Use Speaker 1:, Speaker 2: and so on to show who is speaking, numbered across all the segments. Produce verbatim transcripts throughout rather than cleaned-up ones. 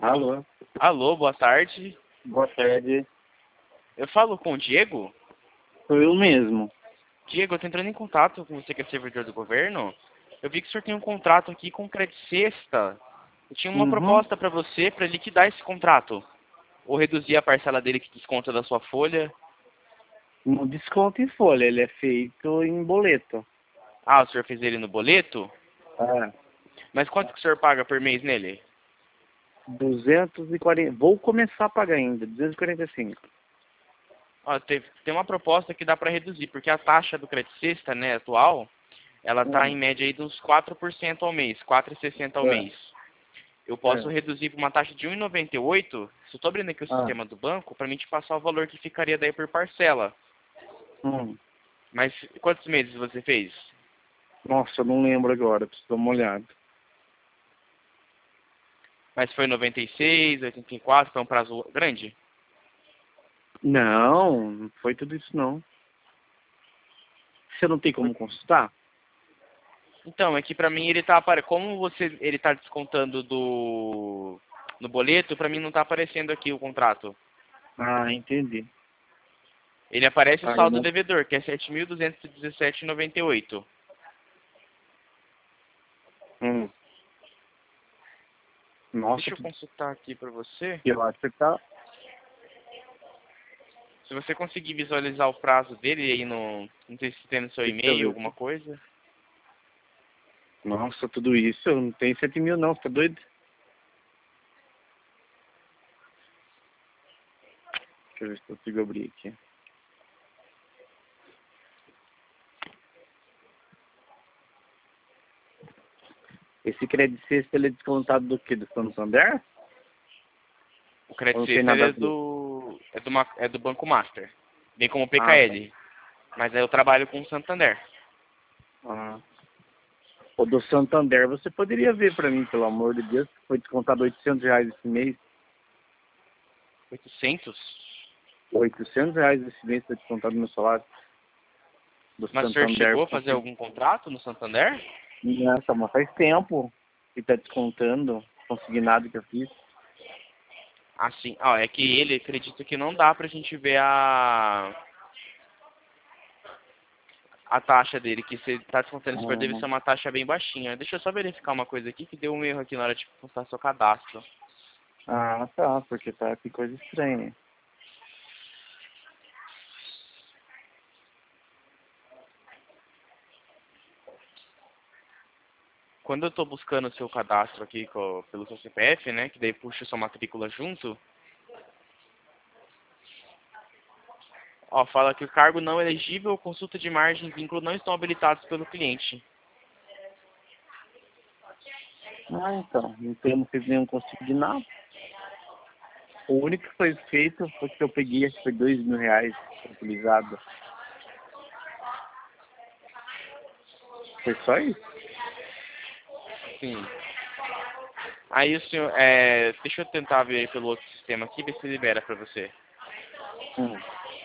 Speaker 1: Alô,
Speaker 2: Alô, boa tarde.
Speaker 1: boa tarde.
Speaker 2: Eu falo com o Diego?
Speaker 1: Sou eu mesmo.
Speaker 2: Diego, eu tô entrando em contato com você que é servidor do governo. Eu vi que o senhor tem um contrato aqui com o Credit Sexta. Eu tinha uma
Speaker 1: Uhum.
Speaker 2: proposta para você para liquidar esse contrato. Ou reduzir a parcela dele que desconta da sua folha.
Speaker 1: No desconto em folha, ele é feito em boleto.
Speaker 2: Ah, o senhor fez ele no boleto?
Speaker 1: É.
Speaker 2: Mas quanto que o senhor paga por mês nele?
Speaker 1: duzentos e quarenta. Vou começar a pagar ainda, duzentos e quarenta e cinco.
Speaker 2: Ó, tem, tem uma proposta que dá para reduzir, porque a taxa do Credit Sexta, né, atual, ela tá
Speaker 1: Hum.
Speaker 2: em média aí dos quatro por cento ao mês, quatro vírgula sessenta ao
Speaker 1: É.
Speaker 2: mês. Eu posso
Speaker 1: É.
Speaker 2: reduzir para uma taxa de um vírgula noventa e oito. Se eu estou abrindo aqui o
Speaker 1: Ah.
Speaker 2: sistema do banco, para mim te passar o valor que ficaria daí por parcela.
Speaker 1: Hum.
Speaker 2: Mas quantos meses você fez?
Speaker 1: Nossa, eu não lembro agora, preciso dar uma olhada.
Speaker 2: Mas foi noventa e seis, oitenta e quatro, foi um prazo grande?
Speaker 1: Não, não foi tudo isso não. Você não tem como consultar?
Speaker 2: Então, é que para mim ele tá apare... como você ele tá descontando do no boleto, para mim não tá aparecendo aqui o contrato.
Speaker 1: Ah, entendi.
Speaker 2: Ele aparece o
Speaker 1: Ah, eu
Speaker 2: saldo
Speaker 1: não...
Speaker 2: devedor, que é sete mil duzentos e dezessete vírgula noventa e oito.
Speaker 1: Hum. Nossa,
Speaker 2: Deixa eu
Speaker 1: que...
Speaker 2: consultar aqui para você.
Speaker 1: eu acho que tá...
Speaker 2: Se você conseguir visualizar o prazo dele aí no, não sei se tem no seu
Speaker 1: Deixa eu
Speaker 2: e-mail,
Speaker 1: ver
Speaker 2: alguma
Speaker 1: aqui.
Speaker 2: coisa.
Speaker 1: Nossa, tudo isso, eu não tenho sete mil não, você tá doido? Deixa eu ver se eu consigo abrir aqui. Esse Credit Sexta, ele é descontado do quê? Do Santander?
Speaker 2: O
Speaker 1: Ou
Speaker 2: Credit
Speaker 1: não tem
Speaker 2: Sexta ele
Speaker 1: nada a
Speaker 2: é
Speaker 1: ver?
Speaker 2: do é do, ma- é do Banco Master, bem como o
Speaker 1: Ah, tá.
Speaker 2: P K L. Mas aí eu trabalho com o Santander.
Speaker 1: Ah. O do Santander, você poderia ver pra mim, pelo amor de Deus, que foi descontado oitocentos reais esse mês.
Speaker 2: oitocentos?
Speaker 1: oitocentos reais esse mês foi descontado no meu salário. Do
Speaker 2: Mas o senhor
Speaker 1: Santander.
Speaker 2: chegou a fazer algum contrato no Santander?
Speaker 1: Nossa, mas faz tempo que tá descontando, consignado que eu fiz.
Speaker 2: Assim, ó, é que ele acredita que não dá pra gente ver a a taxa dele, que se tá descontando esse deve ser
Speaker 1: Ah,
Speaker 2: uma taxa bem baixinha. Deixa eu só verificar uma coisa aqui, que deu um erro aqui na hora de postar seu cadastro.
Speaker 1: ah, tá, porque tá que coisa estranha.
Speaker 2: Quando eu estou buscando o seu cadastro aqui co- pelo seu C P F, né, que daí puxa sua matrícula junto, ó, fala que o cargo não elegível, consulta de margem e vínculo não estão habilitados pelo cliente.
Speaker 1: Ah, então, então eu não fiz nenhum consignado. O único que foi feito foi que eu peguei, acho que foi dois mil reais utilizado. Foi só isso?
Speaker 2: Sim. Aí o senhor, é, deixa eu tentar ver pelo outro sistema aqui, ver se libera pra você.
Speaker 1: Hum.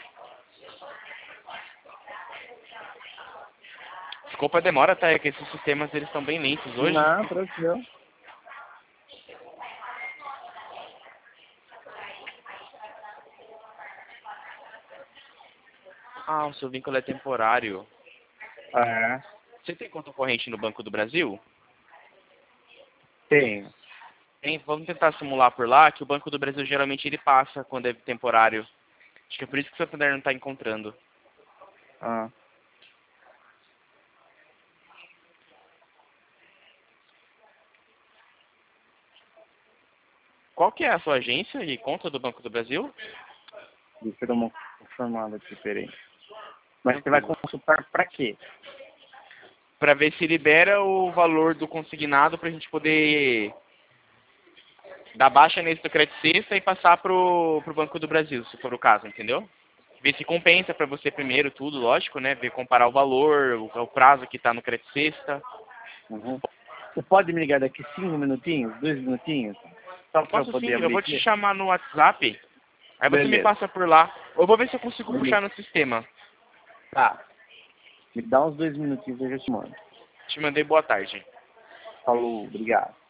Speaker 2: Desculpa a demora, tá? É que esses sistemas eles estão bem lentos hoje.
Speaker 1: Não, tranquilo.
Speaker 2: Ah, o seu vínculo é temporário.
Speaker 1: É,
Speaker 2: Você tem conta corrente no Banco do Brasil?
Speaker 1: tenho.
Speaker 2: Tem, vamos tentar simular por lá, que o Banco do Brasil geralmente ele passa quando é temporário. Acho que é por isso que o Santander não está encontrando.
Speaker 1: Ah.
Speaker 2: Qual que é a sua agência e conta do Banco do Brasil?
Speaker 1: Deixa eu dar uma informada aqui, peraí. Mas você vai
Speaker 2: Tranquilo.
Speaker 1: consultar pra quê?
Speaker 2: Para ver se libera o valor do consignado para a gente poder dar baixa nesse do Credit Sexta e passar pro, pro Banco do Brasil, se for o caso, entendeu? Ver se compensa para você primeiro tudo, lógico, né? Ver comparar o valor, o, o prazo que está no Credit Sexta.
Speaker 1: Uhum. Você pode me ligar daqui cinco minutinhos, dois minutinhos? Só pra eu
Speaker 2: Posso
Speaker 1: poder
Speaker 2: sim, eu
Speaker 1: abrir
Speaker 2: vou te
Speaker 1: aqui?
Speaker 2: chamar no WhatsApp, aí você me
Speaker 1: Beleza.
Speaker 2: passa por lá. Eu vou ver se eu consigo
Speaker 1: Beleza.
Speaker 2: puxar no sistema.
Speaker 1: Tá. Me dá uns dois minutinhos e eu já te mando.
Speaker 2: Te mandei boa tarde.
Speaker 1: Falou, obrigado.